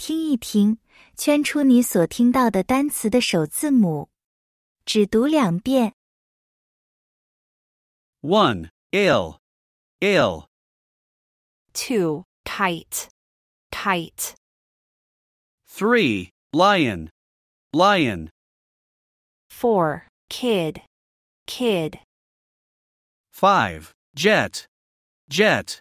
听一听，圈出你所听到的单词的首字母。只读2遍。 1. Ale, ale. 2. Kite, kite. 3. Lion, lion. 4. Kid, kid. 5. Jet, jet.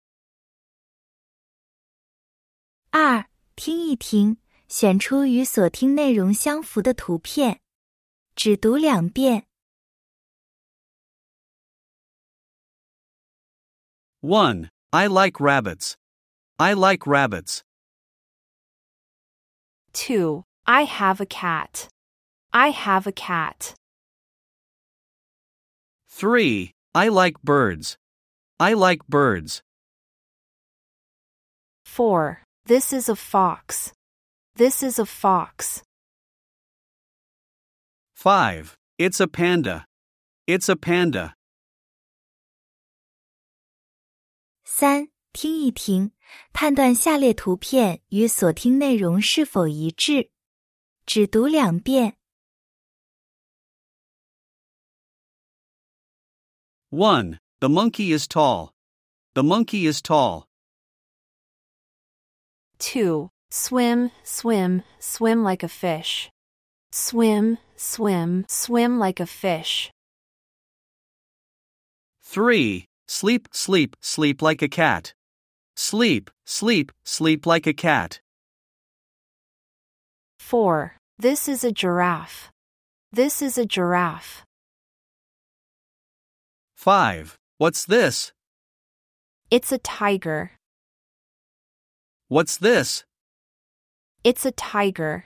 2. 听一听，选出与所听内容相符的图片。只读2遍。 1. I like rabbits. I like rabbits. 2. I have a cat. I have a cat. 3. I like birds. I like birds. 4. This is a fox. This is a fox. 5. It's a panda. It's a panda. 3. 听一听，判断下列图片与所听内容是否一致。只读2遍。 1. The monkey is tall. The monkey is tall. 2. Swim, swim, swim like a fish. Swim, swim, swim like a fish. 3. Sleep, sleep, sleep like a cat. Sleep, sleep, sleep like a cat. 4. This is a giraffe. This is a giraffe. 5. What's this? It's a tiger. What's this? It's a tiger.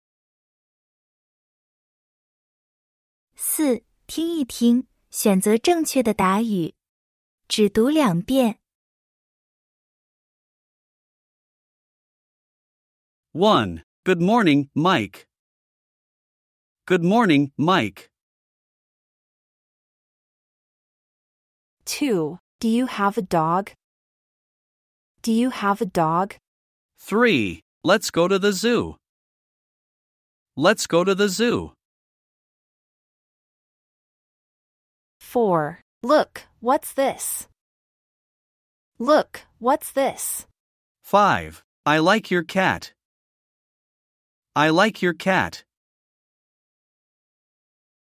4. 听一听，选择正确的答语。只读2遍。 1. Good morning, Mike. Good morning, Mike. 2. Do you have a dog? Do you have a dog? 3. Let's go to the zoo. Let's go to the zoo. 4. Look, what's this? Look, what's this? 5. I like your cat. I like your cat.